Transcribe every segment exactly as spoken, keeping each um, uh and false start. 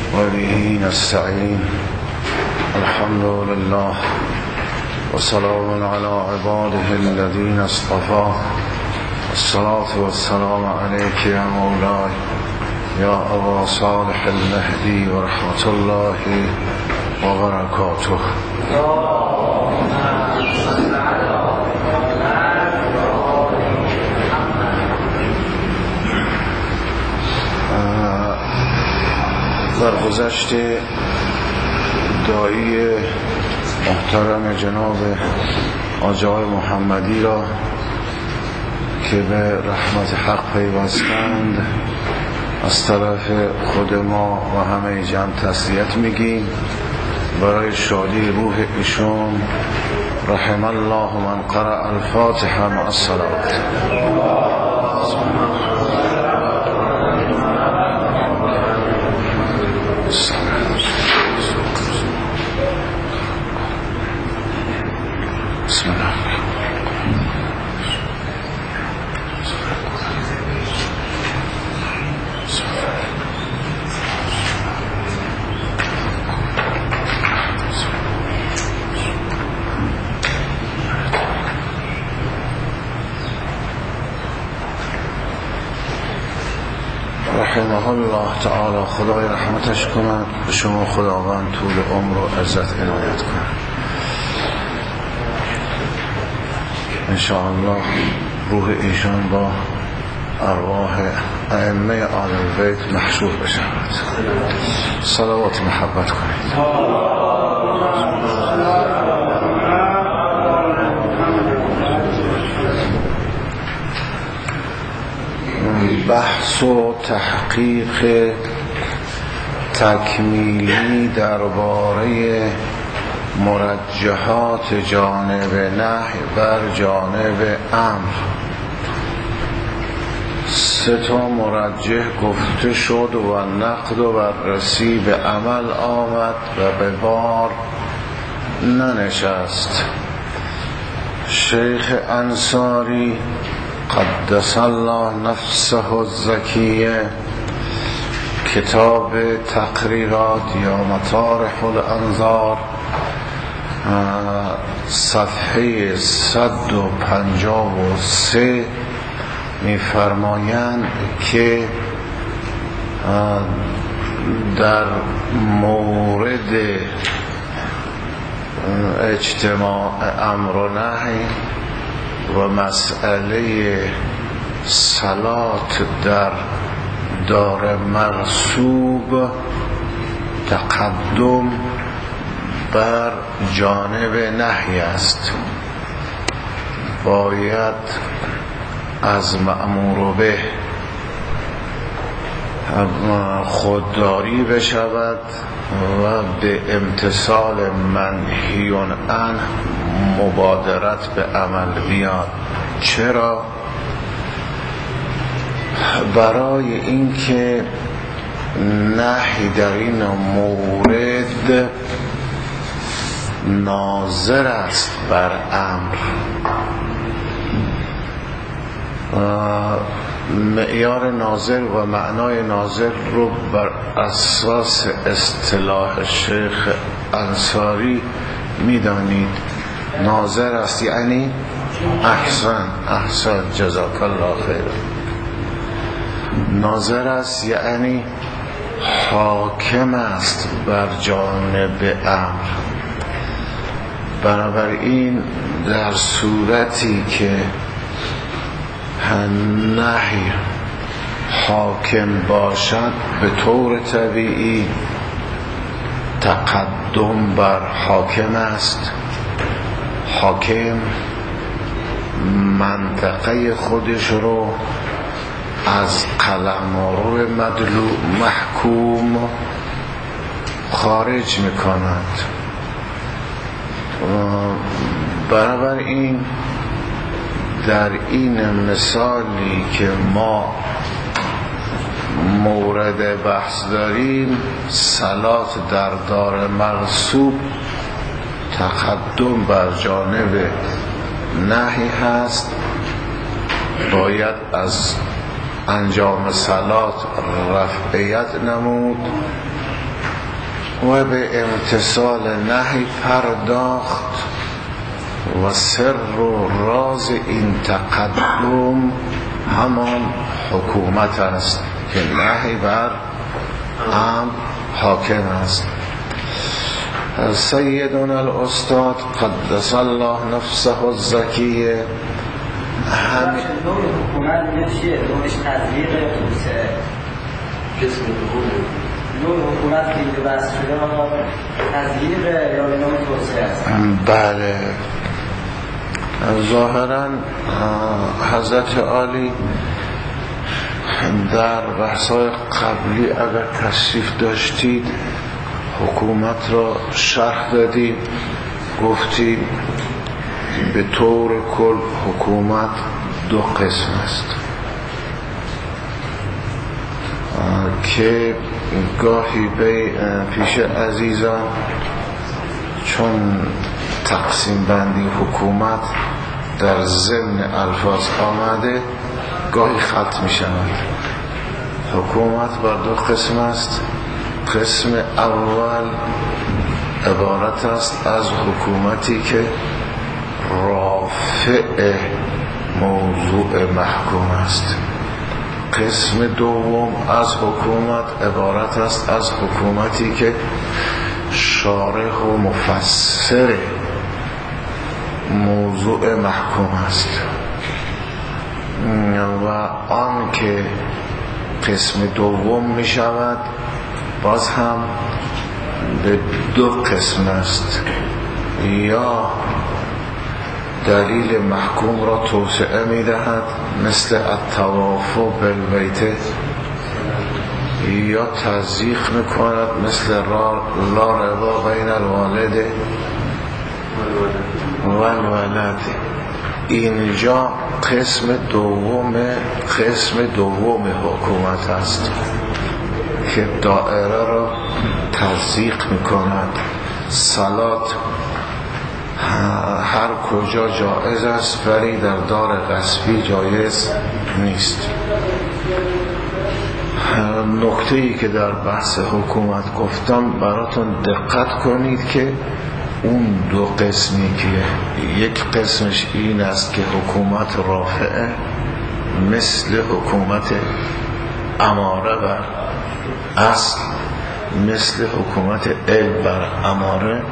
وبه نستعين. الحمد لله وسلام على عباده الذين اصطفى. الصلاة والسلام عليك يا مولاي يا أبا صالح المهدي ورحمة الله وبركاته. در گذشته داعی محترم جناب آجای محمدی را که به رحمت حق پیوستند از طرف خود ما و همه جمع تسلیت میگیم. برای شادی روح ایشون رحم الله من قرأ الفاتحه مع الصلوات. بسم الله. رحمه الله تعالی، خدای رحمتش کند، به شما خداوند طول عمر و عزت عنایت کند. انشاءالله روح ایشان با ارواح ائمه آل البیت محشور بشود. صلوات محبت کنید. بحث و تحقیق تکمیلی درباره مرجحات جانب نهی بر جانب امر. سه تا مرجح گفته شد و نقد و بررسی به عمل آمد و به بار ننشست. شیخ انصاری قدس الله نفسه الزکیه کتاب تقریرات یا مطارح الانظار صفحه صد و پنجاه و سه می‌فرمایند که در مورد اجتماع امر و نهی و مسئله صلات در دار مرصوب تقدم بر جانب نهی است. باید از مأمور به خودداری بشود و به امتثال منهی عنه مبادرت به عمل بیاد. چرا؟ برای اینکه نهی در این مورد ناظر است بر امر. معیار ناظر و معنای ناظر رو بر اساس اصطلاح شیخ انصاری میدانید. ناظر است یعنی احسن احسن جزاک الله خیر. ناظر است یعنی حاکم است بر جانب امر. بنابراین در صورتی که نهی حاکم باشد به طور طبیعی تقدم بر حاکم است. حاکم منطقه خودش رو از قلمرو مدلو محکوم خارج میکند. بنابراین در این مثالی که ما مورد بحث داریم، صلات در دار مرصوب تقدم بر جانب نهی هست. باید از انجام صلات رفعیت نمود و به امتثال نهی پرداخت و سر و راز این تقدم همان حکومت است که نهی بر امر حاکم است. سیدنا الاستاد قدس الله نفسه الزکیه همین نوع حکومت دیگه چیه؟ نوعش تطبیق توسعه قسم نوع حکومت که اینجا بحث شده ما تطبیق یا نوع توسعه است؟ بله، ظاهرا حضرت عالی در بحث‌های قبلی اگر تشریف داشتید حکومت را شرح دادید، گفتید به طور کل حکومت دو قسم است که گاهی به پیش عزیزان چون تقسیم بندی حکومت در ضمن الفاظ آمده گاهی خط می شود. حکومت بر دو قسم است. قسم اول عبارت است از حکومتی که رافع موضوع محکوم است. قسم دوم از حکومت عبارت است از حکومتی که شارح و مفسر موضوع محکوم است و آن که قسم دوم می شود باز هم به دو قسم است، یا دلیل محکوم را توسعه می دهد مثل التوافق بالبیت، یا تضییق می کند مثل لا ربا بین الوالد و الولد. اینجا قسم دوم قسم دوم حکومت است که دائره را تضییق می کند. صلات هر کجا جایز است ولی در دار غصبی جایز نیست. نکته‌ای که در بحث حکومت گفتم براتون دقت کنید که اون دو قسمی که یک قسمش این است که حکومت رافعه مثل حکومت اماره بر اصل، مثل حکومت علم بر اماره،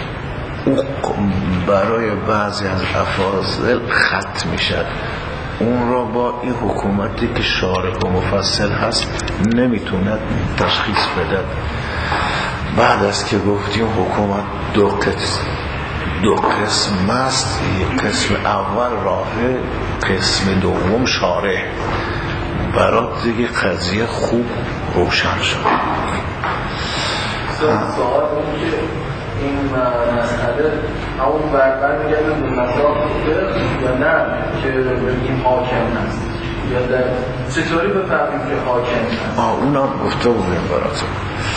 برای بعضی از افاضل خط میشد. اون را با این حکومتی که شارح و مفصل هست نمیتوند تشخیص بده. بعد از که گفتیم حکومت دو قسم دو قسم است، یک قسم اول رافع، قسم دوم شارح، برات دیگه قضیه خوب روشن شد. سوال اون که این مسئله همون بربر میگردن به مذاق یا نه که این حاکم هست یا در چطوری بفهمیم که حاکم هست؟ آه اونا گفته بودیم براتون.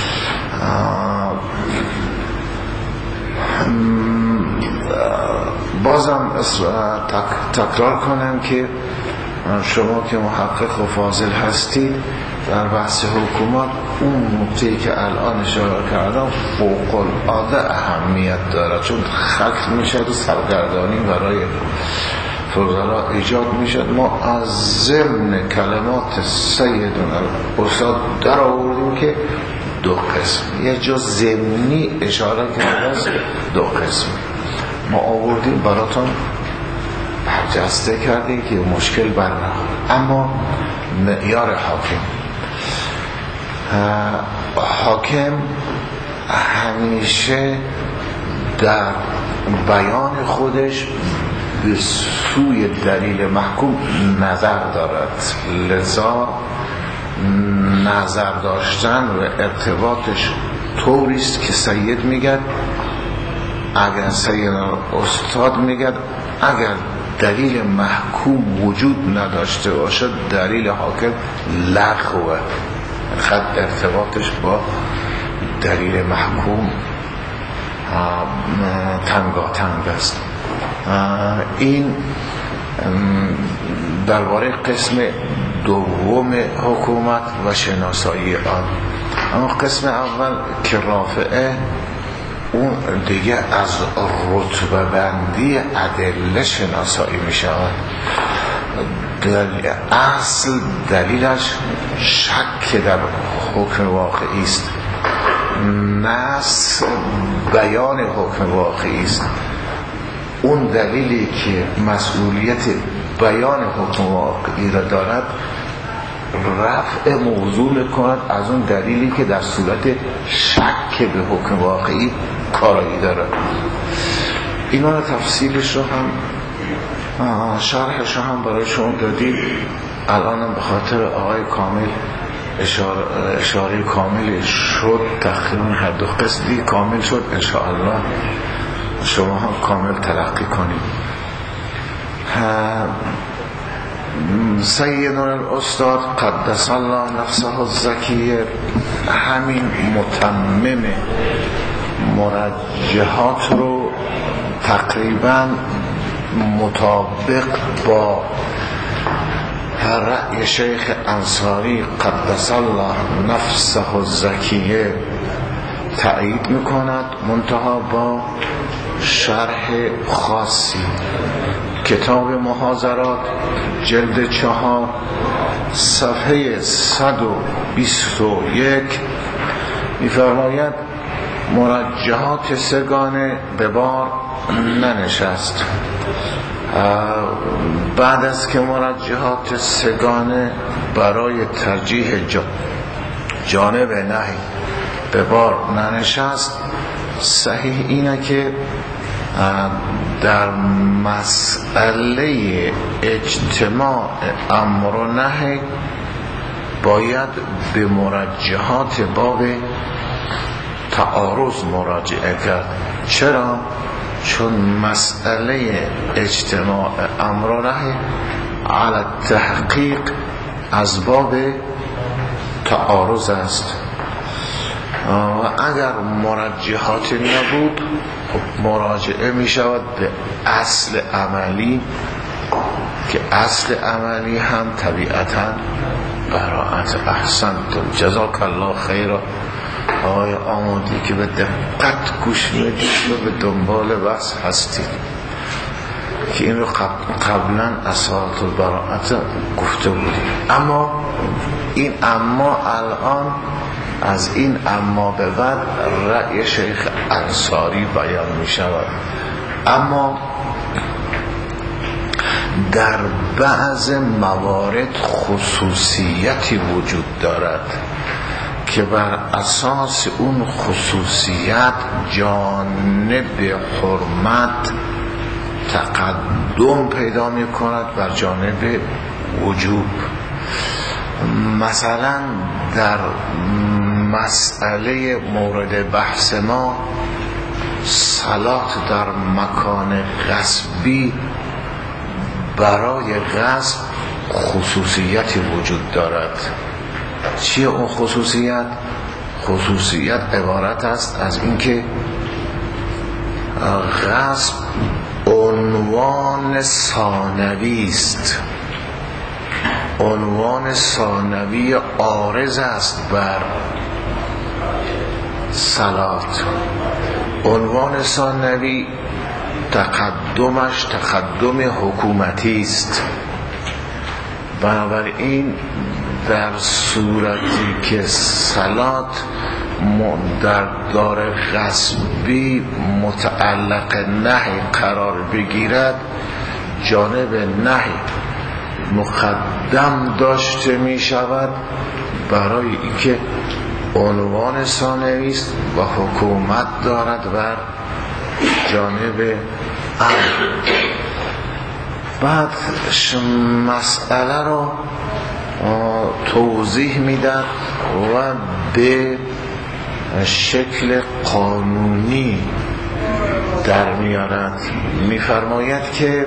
بازم تک تکرار کنم که شما که محقق و فاضل هستید در بحث حکومت اون نکته‌ای که الان اشاره کردم فوق العاده اهمیت داره، چون خط میشد و سرگردانی برای فضلا ایجاد میشد. ما از ضمن کلمات سیدنا استاد در آوردیم که دو قسم، یه جا ضمنی اشاره کرده است دو قسم ما آوردیم براتون برجسته کردیم که مشکل برنخورد. اما معیار حاکم حاکم همیشه در بیان خودش به سوی دلیل محکوم نظر دارد، لذا نظر داشتن و ارتباطش طوریست که سید میگه، اگر سید استاد میگه اگر دلیل محکوم وجود نداشته باشد دلیل حاکم لغوه، خط ارتباطش با دلیل محکوم تنگاتنگ است. این درباره قسم دوم حکومت و شناسایی آن. اما قسم اول که رافعه، اون دیگه از رتبه بندی ادله شناسایی می شود. اصل دلیلش شک در حکم واقعی است، نص بیان حکم واقعی است. اون دلیلی که مسئولیت بیان حکم واقعی را دارد رفع موضوع میکند از اون دلیلی که در صورت شک به حکم واقعی کارایی دارد. اینا رو تفصیلش رو هم شرحش رو هم برای شما دادیم. الان به خاطر آقای کامل اشاره, اشاره کامل شد، تقریبا هر دو قسطی کامل شد، انشاءالله شما هم کامل تلقی کنید. سیدنا الاستاد قدس الله نفسه الزکیه همین متمم مرجحات رو تقریبا مطابق با رأی شیخ انصاری قدس الله نفسه الزکیه تأیید میکند، منتها با شرح خاصی. کتاب محاضرات جلد چهار صفحه صد و بیست و یک می‌فرماید مرجحات سگانه به بار ننشست. بعد از که مرجحات سگانه برای ترجیح جانب نهی به بار ننشست، صحیح اینه که در مسئله اجتماع امر و نهی باید به مرجحات باب تعارض مراجعه کرد. چرا؟ چون مسئله اجتماع امر و نهی علی تحقیق از باب تعارض است و اگر مرجحات نبود مراجعه می شود به اصل عملی که اصل عملی هم طبیعتا براءت. احسنتم، جزاک الله خیرا آقای آمادی که به دقت گوش میدید و به دنبال بحث هستید که این رو قبلا اساسات البراءت گفته بودیم. اما این اما الان از این اما به بعد رأی شیخ انصاری بیان می شود. اما در بعض موارد خصوصیتی وجود دارد که بر اساس اون خصوصیت جانب حرمت تقدم پیدا می کند بر جانب وجوب. مثلا در مسئله مورد بحث ما صلات در مکان غصبی برای غصب خصوصیتی وجود دارد. چیه اون خصوصیت؟ خصوصیت عبارت است از اینکه غصب عنوان ثانوی است، عنوان ثانوی عارض است بر صلات. عنوان ثانوی تقدمش تقدم حکومتی است. بنابراین در صورتی که صلات در دار غصبی متعلق نهی قرار بگیرد، جانب نهی مقدم داشته می شود برای اینکه عنوان ثانوی است و حکومت دارد بر جانب امر. بعد مسئله رو توضیح میدن و به شکل قانونی در میارد. میفرماید که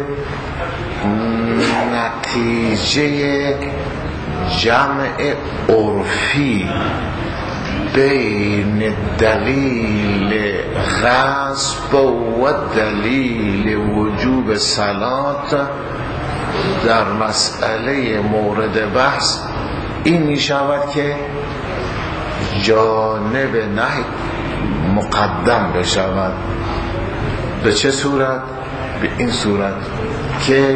نتیجه جمع عرفی بین دلیل غصب و دلیل وجوب صلات در مسئله مورد بحث این می شود که جانب نهی مقدم بشود. به چه صورت؟ به این صورت که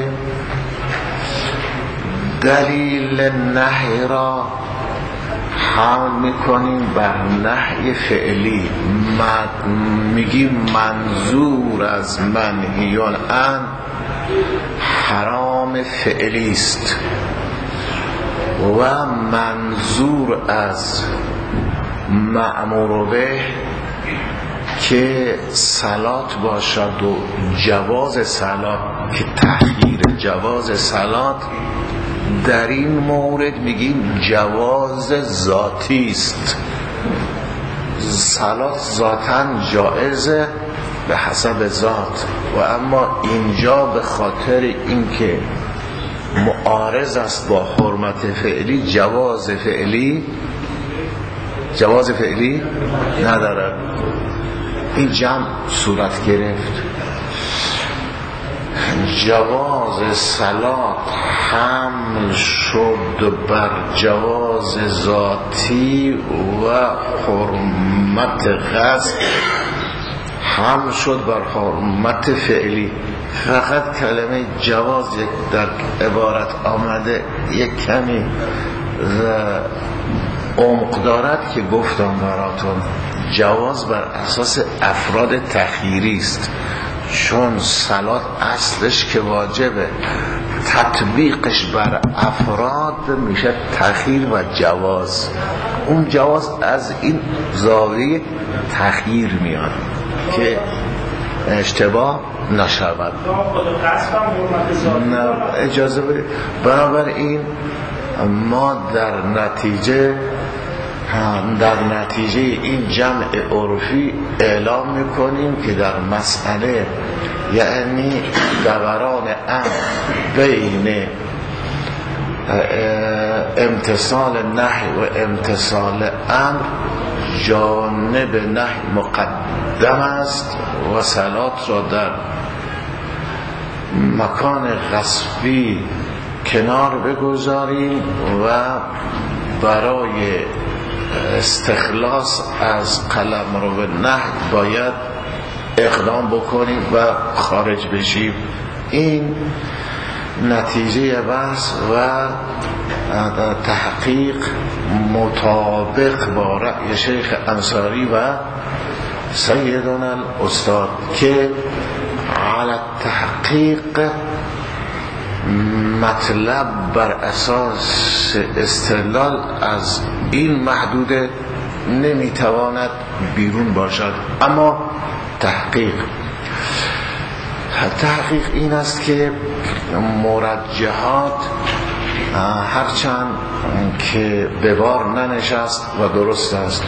دلیل نهی را حمل میکنیم بر نهی فعلی. میگیم منظور از منهیون عن حرام فعلی است و منظور از مأمور به که صلات باشد و جواز صلات، که تخییر جواز صلات در این مورد میگیم جواز ذاتی است. صلات ذاتاً جائزه به حسب ذات، و اما اینجا به خاطر اینکه معارض است با حرمت فعلی، جواز فعلی جواز فعلی ندارد. این جمع صورت گرفت. جواز صلات حمل شد بر جواز ذاتی و حرمت غصب حمل شد بر حرمت فعلی. فقط کلمه جواز در عبارت آمده یک کمی عمق دارد که گفتم براتون. جواز بر اساس افراد تخییری است، چون صلات اصلش که واجبه، تطبیقش بر افراد میشه تخییر و جواز. اون جواز از این زاویه تخییر میاد که اشتباه نشود. نه اجازه بدید. بنابراین ما در نتیجه در نتیجه این جمع عرفی اعلام میکنیم که در مسئله، یعنی دوران امر بین امتصال نهی و امتصال امر، جانب نهی مقدم است و صلات را در مکان غصبی کنار بگذاریم و برای استخلاص از قلم رو به نهی باید اقدام بکنیم و خارج بشیم. این نتیجه بحث و تحقیق مطابق با رأی شیخ انصاری و سیدنا الاستاد که علی تحقیق مطلب بر اساس استدلال از این محدوده نمیتواند بیرون باشد. اما تحقیق تحقیق این است که مرجحات هرچند که به بار ننشست و درست است،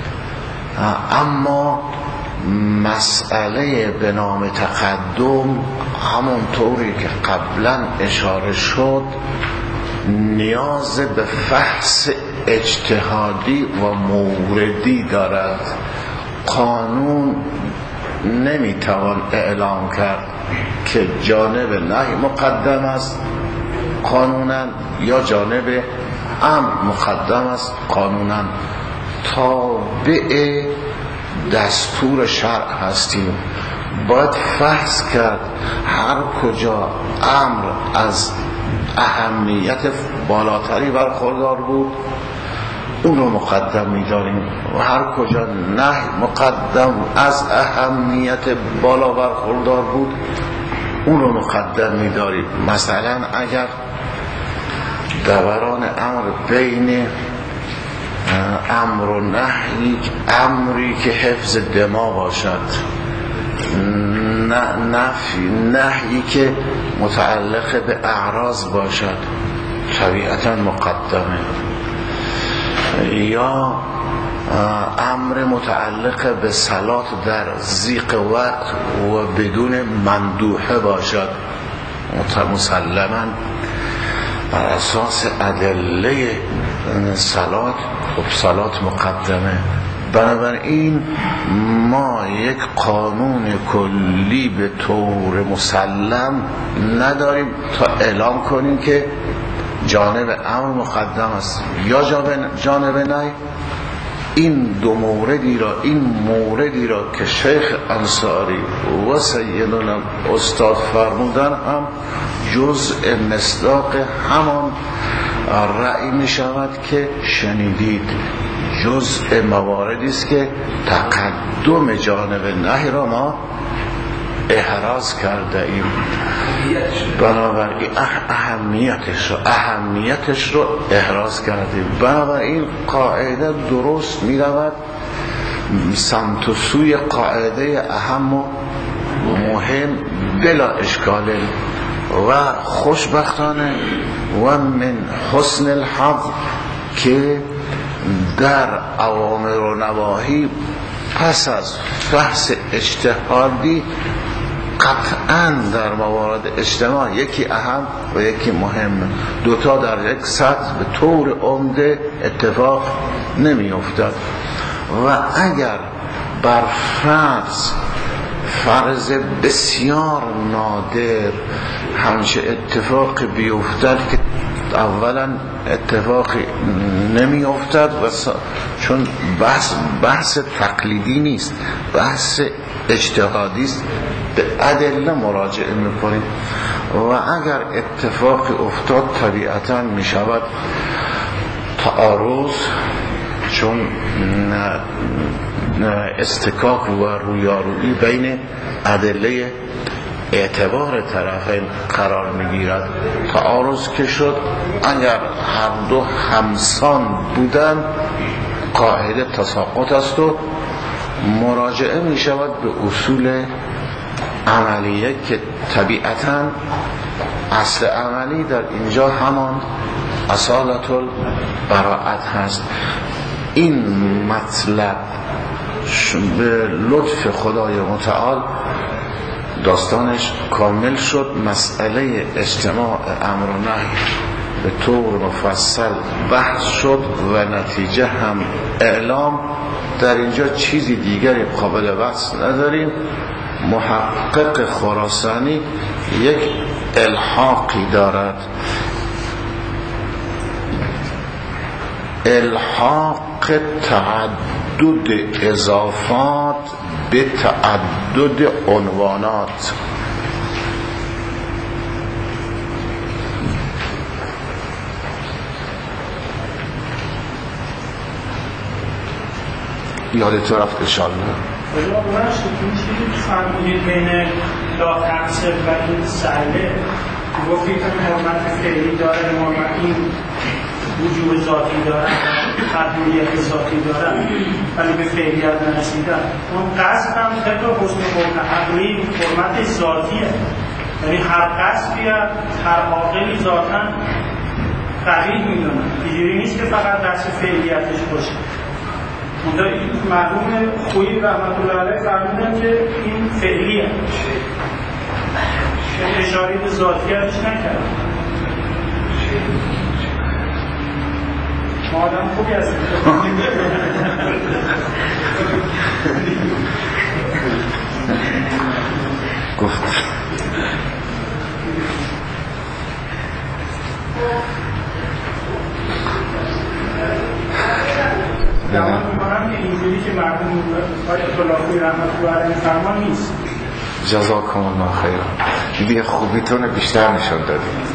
اما مسئله به نام تقدم همون طوری که قبلا اشاره شد نیاز به فحص اجتهادی و موردی دارد. قانون نمیتوان اعلام کرد که جانب نهی مقدم است قانونا یا جانب امر مقدم است قانونا. تابع دستور شرع هستیم، باید فحص کرد هر کجا امر از اهمیت بالاتری برخوردار بود اون رو مقدم می‌داریم و هر کجا نهی مقدم از اهمیت بالا برخوردار بود اون رو مقدم می‌داریم. مثلا اگر دوران امر بین امر و نهی، امری که حفظ دما باشد، نفی نهی که متعلق به اعراض باشد، طبیعتا مقدمه. یا امر متعلق به صلات در ضیق وقت و بدون مندوحه باشد، مسلما بر اساس ادله صلات و صلات مقدمه. بنابراین ما یک قانون کلی به طور مسلم نداریم تا اعلام کنیم که جانب امر مقدم است یا جانب نهی این دو موردی را این موردی را که شیخ انصاری و سیدنا استاد فرمودن هم جزء مصداق همان رأی می شود که شنیدید، جزء مواردی است که تقدم جانب نهی را ما احراز کرده ایم، بنابراین اهمیتش رو اهمیتش رو احراز کردیم. بنابراین قاعده درست می رود سمت و سوی قاعده اهم و مهم بلا اشکال و خوشبختانه و من حسن الحظ که در اوامر و نواهی پس از بحث اجتهادی قطعا در موارد اجتماع یکی اهم و یکی مهم، دوتا در یک سطح به طور عمده اتفاق نمی افتد و اگر بر فرض فرض بسیار نادر همچه اتفاق بیفتد که اولا اتفاقی نمی افتد و چون بحث بحث تقلیدی نیست، بحث اجتهادی است، به ادله مراجعه میکنیم و اگر اتفاقی افتاد طبیعتا می شود تعارض، چون استکاک و رویارویی بین ادله اعتبار طرفین قرار میگیرد. تعارض که شد اگر هر دو همسان بودن قاعده تساقط است و مراجعه می شود به اصول عملیه که طبیعتا اصل عملی در اینجا همان اصالت البراءت هست. این مطلب به لطف خدای متعال داستانش کامل شد. مسئله اجتماع امر و نهی به طور مفصل بحث شد و نتیجه هم اعلام. در اینجا چیزی دیگری قابل بحث نداریم. محقق خراسانی یک الحاقی دارد، الحاق تعدد اضافات به تعدد عنوانات. یادت رفت انشاءالله. خدا برش این چیزی که فرمودید بین لا تقصیر و این سهله گفتید که حرمت فعلی داره، حرمت این وجود ذاتی داره، حرمت ذاتی داره، ولی به فعلیت نرسیدن. اون قصد هم طبق حسن حکم عقلی حرمت ذاتیه، یعنی هر قصدی هر عاقلی ذاتاً قریب میدونه، اینجوری نیست که فقط دست فعلیتش باشه. منطقه این مرحوم خویی رحمت الله علیه فرمودن که این فعلیه، اشاره به ذاتیتش نکرد. ما آدم خوبی هستیم. گفت جواب میکنم که اینجوری که مرحوم اطلاقی رحمت الله علیه فرمان نیست. جزاکم الله خیر. دیگه خوبیتون بیشتر نشون دادید.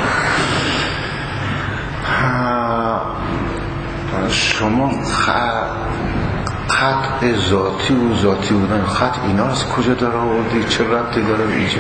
شما خط ذاتی و ذاتی بودن، خط اینا از کجا داره آوردی؟ چه ربطی داره اینجا؟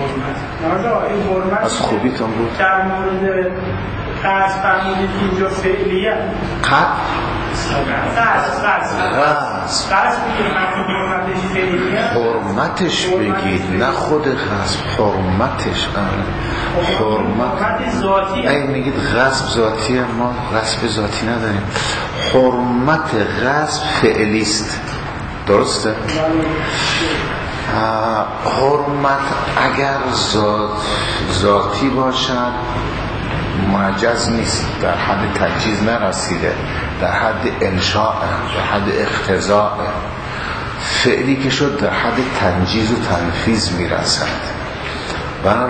از خوبیتون بود؟ در مورد قصد فرمودید اینجا فعلیه خط؟ قصد قصد قصد قصد بگید حرمتش فعلیه، حرمتش بگید، نه خود قصد، حرمتش. حرمت ذاتی. ای میگید غصب ذاتیه، ما غصب ذاتی نداریم. حرمت غصب فعلیست، درسته؟ حرمت اگر ذات ذاتی باشد معجز نیست، در حد تجیز نرسیده، در حد انشاء، در حد اقتضاء. فعلی که شد در حد تنجیز و تنفیذ میرسد.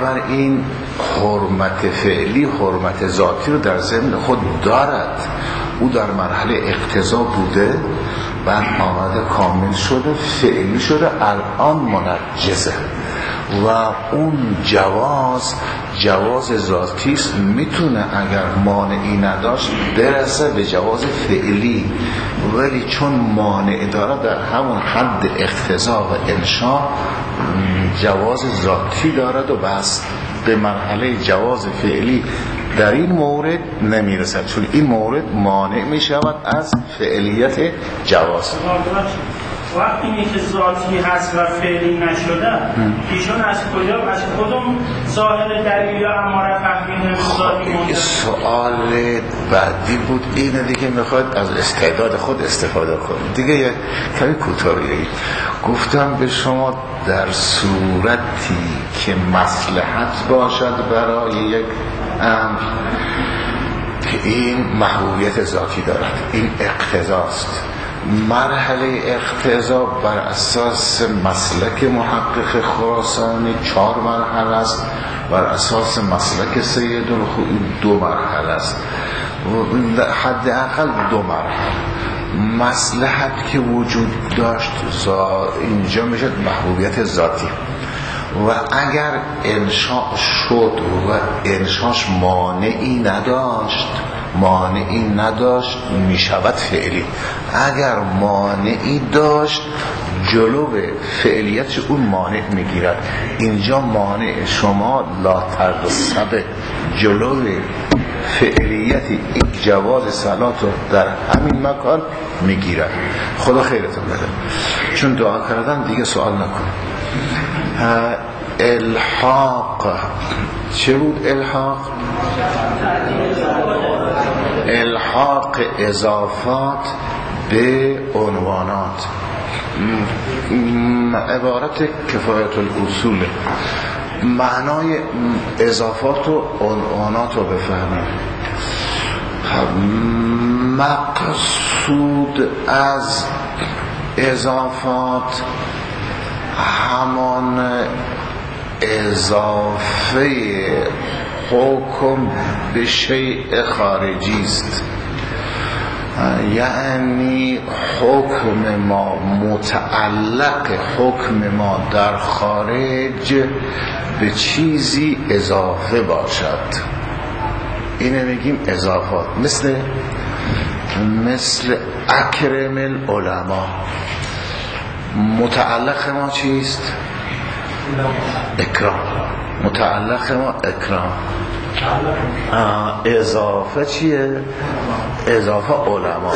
بنابراین حرمت فعلی حرمت ذاتی رو در ضمن خود دارد. او در مرحله اقتضا بوده، بعد آمده کامل شده، فعلی شده، الان منجزه و اون جواز جواز ذاتی است. میتونه اگر مانعی نداشت برسه به جواز فعلی، ولی چون مانع داره در همون حد اقتضا و انشاء جواز ذاتی دارد و بس به مرحله جواز فعلی در این مورد نمیرسد، چون این مورد مانع میشود از فعلیت جواز. وقتی که ذاتی هست و فعلی نشده ایشون از کجا از کدوم ظاهر دلیل یا اماره فهمیدن ذاتی مونده؟ سوال بعدی بود، اینه دیگه میخواد از استعداد خود استفاده کنید دیگه. یک کمی کوتاه بگید. گفتم به شما در صورتی که مصلحت باشد برای یک امر که این محبوبیت ذاتی دارد، این اقتضاست. مرحله اقتضا بر اساس مسلک محقق خراسانی چهار مرحله است، بر اساس مسلک سید الخوئی دو مرحله است، حداقل دو مرحله. مصلحت که وجود داشت اینجا میشد محبوبیت ذاتی، و اگر انشاء شد و انشاش مانعی نداشت مانعی نداشت میشود فعلی. اگر مانعی داشت جلو فعلیت اون مانع میگیرد. اینجا مانع شما لا ترسب جلو فعلیت این جواز صلات رو در همین مکان میگیرد. خدا خیرتون بده. چون دعا کردن دیگه سوال نکن. الحاق چه بود؟ الحاق الحاق اضافات به عنوانات. عبارت کفایت الاصول، معنای اضافات و عنوانات رو بفهمیم. مقصود از اضافات همان اضافه حکم به شیء خارجی است، یعنی حکم ما متعلق حکم ما در خارج به چیزی اضافه باشد. اینه میگیم اضافات. مثل مثل اکرم العلماء، متعلق ما چیست؟ اکرام. متعلق ما اکرام. اضافه چیه؟ اضافه علما.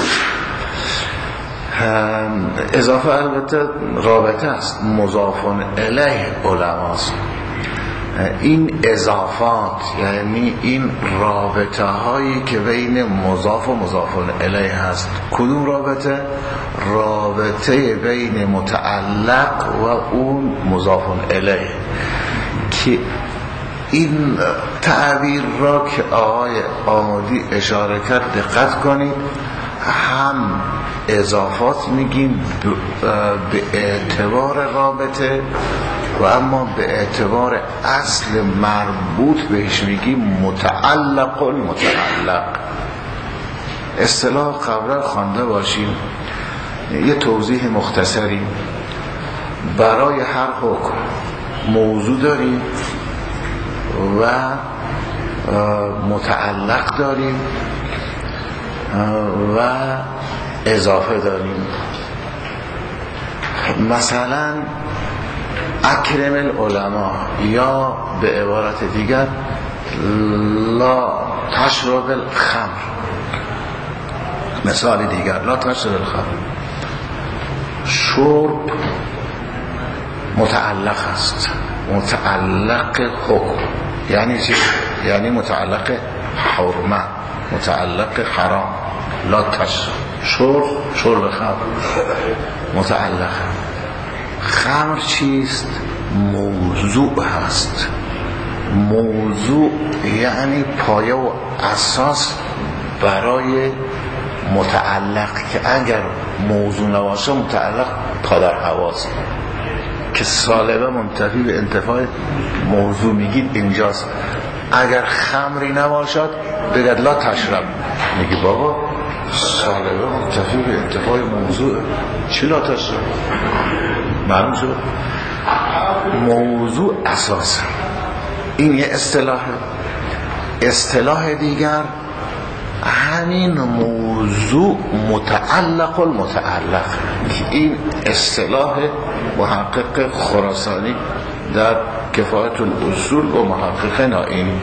اضافه البته رابطه است، مضاف الیه علماست. این اضافات یعنی این رابطه هایی که بین مضاف و مضاف الیه هست. کدوم رابطه؟ رابطه بین متعلق و اون مضاف الیه، که این تعبیر را که آقای آمادی اشاره کرد دقت کنید. هم اضافات میگیم به اعتبار رابطه، و اما به اعتبار اصل مربوط بهش میگیم متعلق متعلق. اصطلاح قبلا خوانده باشیم. یه توضیح مختصری. برای هر حکم موضوع داریم و متعلق داریم و اضافه داریم. مثلا اکرم العلماء، یا به عبارت دیگر لا تشرب الخمر. مثال دیگر لا تشرب الخمر. شرب متعلق است، متعلق حکم. یعنی چی؟ یعنی متعلق حرمت، متعلق حرام. لا تشرب شرب شرب خمر متعلق. خمر چیست؟ موضوع هست. موضوع یعنی پایه و اساس برای متعلق، که اگر موضوع نباشه متعلق پادر حواست، که سالبه منتفی به انتفاع موضوع میگید اینجاست. اگر خمری نباشد بگد لا تشرب، میگی بابا سالبه مکتفی به انتفاع موضوع چی لا تشرب معلوم شد موضوع اساسه. این یه اصطلاح. اصطلاح دیگر همین موضوع متعلق المتعلق. این اصطلاح محقق خراسانی در کفایت الاصول و محقق نائینی.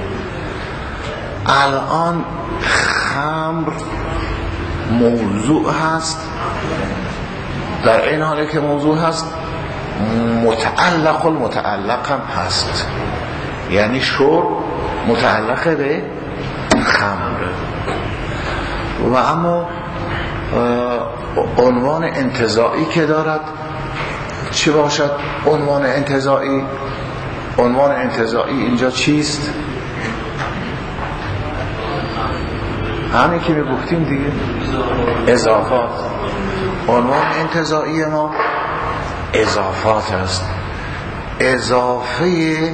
الان خمر موضوع هست، در این حالی که موضوع هست متعلق المتعلق هم هست، یعنی شرب متعلق به خمر. و اما عنوان انتزاعی که دارد چی باشد؟ عنوان انتزاعی عنوان انتزاعی اینجا چیست؟ همین که میگفتیم دیگه، اضافات. عنوان انتزاعی ما اضافات است. اضافه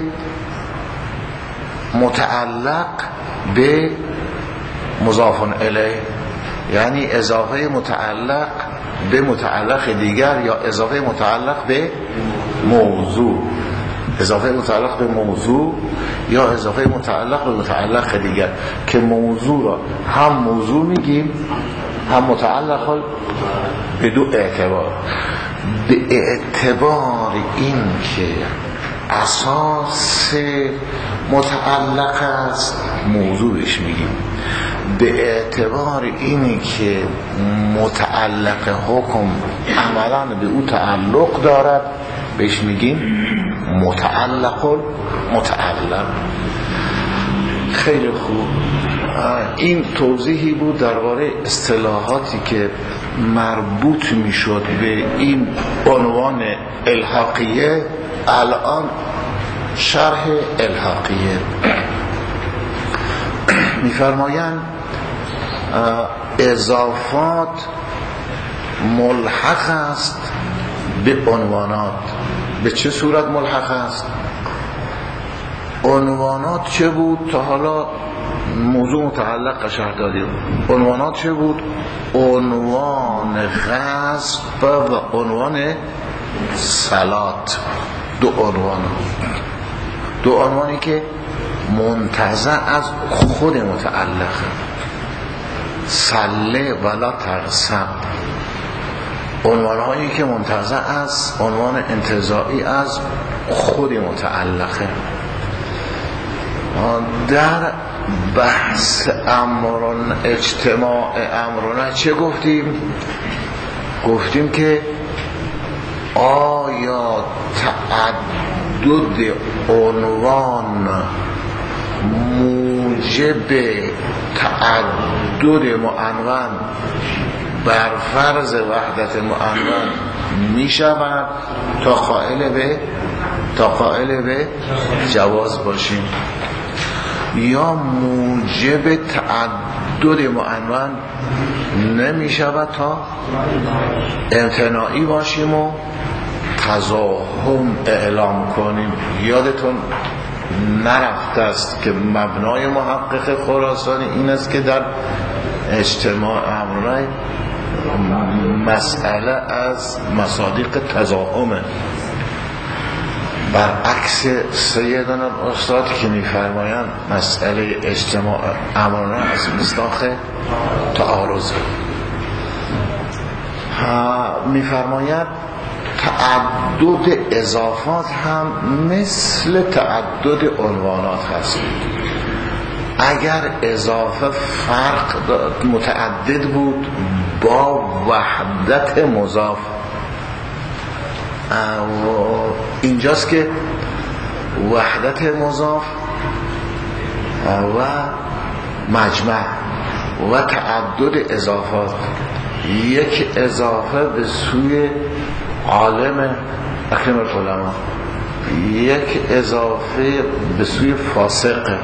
متعلق به مضاف الیه، یعنی اضافه متعلق به متعلق دیگر، یا اضافه متعلق به موضوع. اضافه متعلق به موضوع یا اضافه متعلق به متعلق دیگر، که موضوع را هم موضوع میگیم هم متعلق به دو اعتبار. به اعتبار این که اساس متعلق است موضوعش میگیم، به اعتبار اینی که متعلق حکم عملا به او تعلق دارد بهش میگیم متعلق متعلق. خیلی خوب. این توضیحی بود درباره اصطلاحاتی که مربوط میشد به این عنوان الحاقیه. الان شرح الحاقیه. میفرمایند اضافات ملحق است به عنوانات. به چه صورت ملحق است؟ عنوانات چه بود؟ تا حالا موضوع متعلق شرح دادیم. عنوانات چه بود؟ عنوان غصب و عنوان صلات. دو عنوان دو عنوانی که منتزع از خود متعلق. صله ولا تغصب، عنوانهایی که منتزع از عنوان انتزاعی از خود متعلقه. در بحث امرون اجتماع امرونه چه گفتیم؟ گفتیم که آیا تعدد عنوان موجب تعدد معنون بر فرض وحدت معنون می شود تا قائل به تا قائل به جواز باشیم، یا موجب تعدد معنون نمی شود تا امتناعی باشیم و تزاحم اعلام کنیم. یادتون نرفته است که مبنای محقق خراسانی این است که در اجتماع امرای مسئله از مصادیق تزاحمه، برعکس سیدنا الاستاد که میفرمایند مسئله اجتماع امرای از مصداق تعارض. میفرماید تعدد اضافات هم مثل تعدد عنوانات هست. اگر اضافه فرق متعدد بود با وحدت مضاف، اینجاست که وحدت مضاف و مجمع و تعدد اضافات، یک اضافه به سوی عالم اکرم العلماء، یک اضافه به سوی فاسق،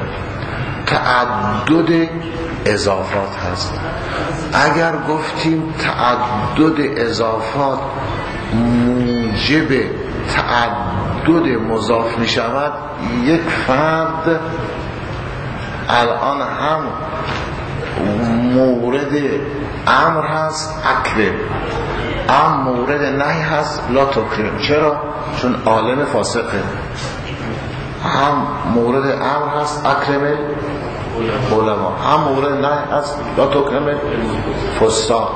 تعدد اضافات هست. اگر گفتیم تعدد اضافات موجب تعدد مضاف می شود، یک فرد الان هم مورد امر هست اکرم، ام مورد نهی هست لا تکرم. چرا؟ چون عالم فاسقه. هم مورد امر هست اکرم علما، هم مورد نهی هست لا تکرم فساق.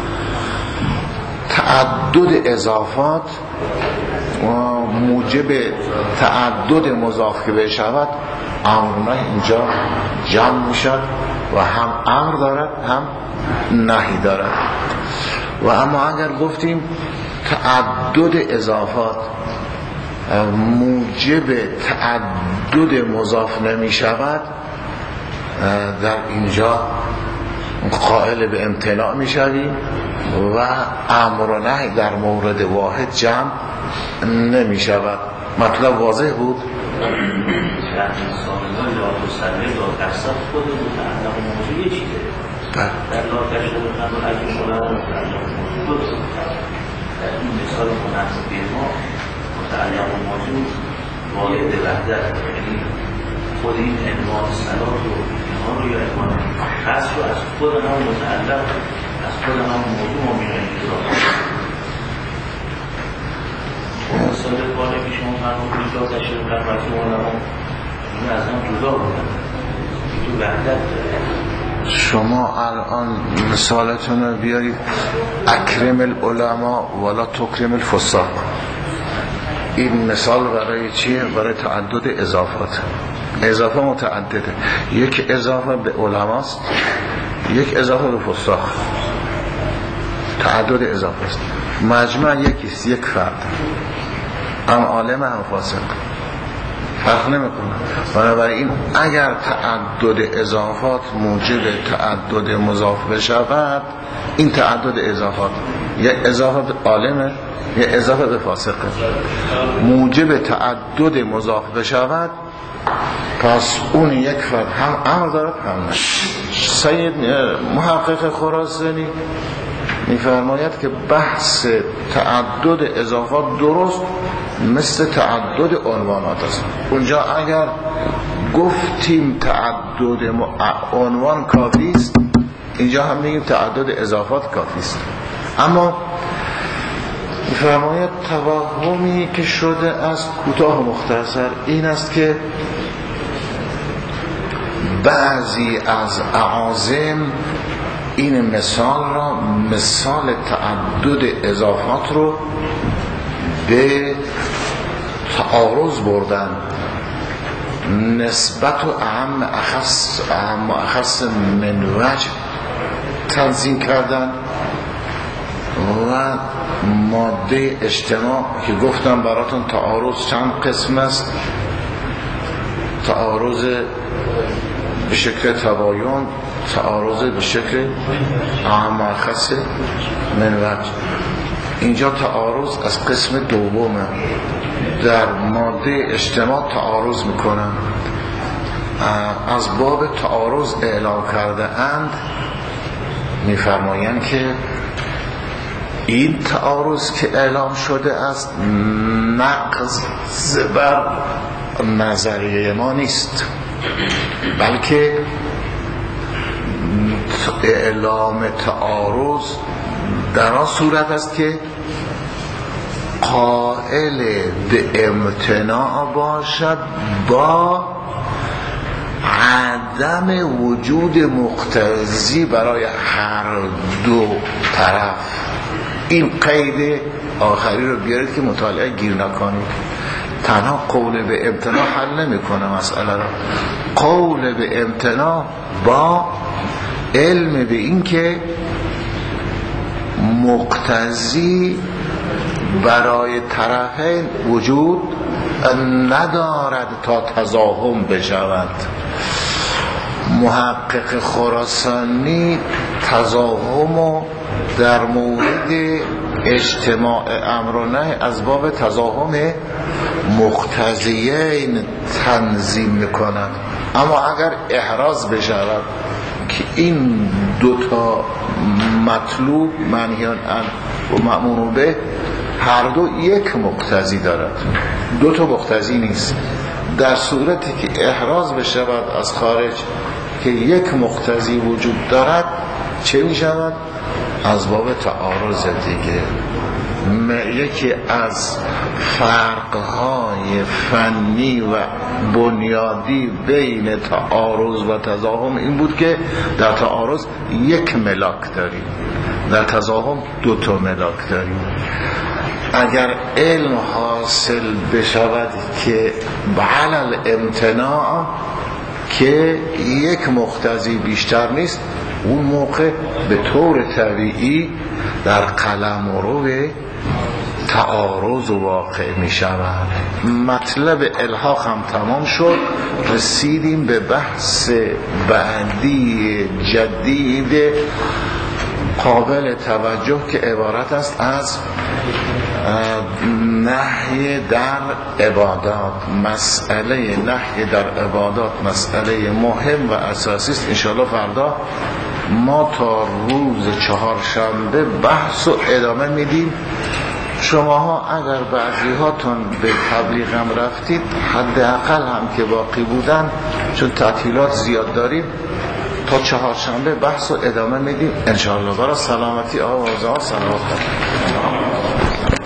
تعدد اضافات موجب تعدد مضاف که بشود، امر نهی اینجا جمع میشد و هم امر دارد هم نهی دارد. و اما اگر گفتیم تعدد اضافات موجب تعدد مضاف نمی شود، در اینجا قائل به امتناع می شویم و امر و نهی در مورد واحد جمع نمی شود. مطلب واضح بود؟ در لاکش رو بکنم اگه شما رو دو در این مثال منصفی ما متعلق و موضوع واحد وحدت، یعنی خود این عنوان صلات و اینها رو یا عنوان خاص رو از خود هم متعلق از خود هم موضوع ما میرنیم مثال بالا که شما فرمون جدا تشکیل قرمتی علما این از هم جدا بودن تو وحدت. شما الان مثالتون رو بیارید اکرم العلماء ولا تکرم الفساق. این مثال برای چیه؟ برای تعدد اضافات. اضافه متعدده، یک اضافه به علماست، یک اضافه به فساق. تعدد اضافه است. مجمع یکیست، یک فرد، هم عالم هم فاسق، فرق نمیکنه. بنابراین اگر تعدد اضافات موجب تعدد مضاف بشود، این تعدد اضافات یا اضافه به عالمه یا اضافه به فاسقه موجب تعدد مضاف بشود، پس اون یک فرد هم امر دارد هم نه. سید محقق خراسانی میفرماید که بحث تعدد اضافات درست مثل تعدد عنوانات است. اونجا اگر گفتیم تعدد عنوان کافی است، اینجا هم میگیم تعدد اضافات کافی است. اما میفرماید توهمی که شده از کوتاه و مختصر این است که بعضی از اعاظم این مثال را، مثال تعدد اضافات رو به تعارض بردن، نسبت و اهم اخص اهم اخص من وجه تنظیم کردن و ماده اجتماع که گفتم براتون تعارض چند قسم است. تعارض به شکل تباین، تعارض به شکل اهم اخص من وجه. اینجا تعارض از قسم دومه، در ماده اجتماع تعارض میکنن، از باب تعارض اعلام کرده اند. میفرمایند که این تعارض که اعلام شده است نقض بر نظریه ما نیست، بلکه اعلام تعارض در آن صورت است که قائل به امتناع باشد با عدم وجود مقتضی برای هر دو طرف. این قید آخری رو بیارید که مطالعه گیر نکنید. تنها قول به امتناع حل نمیکنه مسئله را. قول به امتناع با علم به این که مقتضی برای طرفین وجود ندارد تا تضاهم بشود. محقق خراسانی تضاهم در مورد اجتماع امر و نهی از باب تضاهم مقتضیین تنظیم میکنند. اما اگر احراز بشود که این دوتا مطلوب منهیان عنه و مأمور به هر دو یک مقتضی دارد، دو تا مقتضی نیست، در صورتی که احراز بشود از خارج که یک مقتضی وجود دارد، چه می شود؟ از باب تعارض دیگه. یکی از فرقهای فنی و بنیادی بین تعارض و تضاهم این بود که در تعارض یک ملاک داریم، در تضاهم دو تا ملاک داریم. اگر علم حاصل بشود که بعلل امتناع که یک مقتضی بیشتر نیست، اون موقع به طور طبیعی در قلمرو تعارض واقع می شود. مطلب الحاق هم تمام شد، رسیدیم به بحث بعدی جدید قابل توجه که عبارت است از نهی در عبادات. مسئله نهی در عبادات مسئله مهم و اساسی است. انشاءالله فردا ما تا روز چهارشنبه بحث و ادامه میدیم. شماها اگر بعضی هاتون به تبلیغم رفتید، حداقل هم که باقی بودن، چون تعطیلات زیاد داریم، تا چهارشنبه بحث و ادامه میدیم انشاءالله. برای سلامتی آوازها سلامت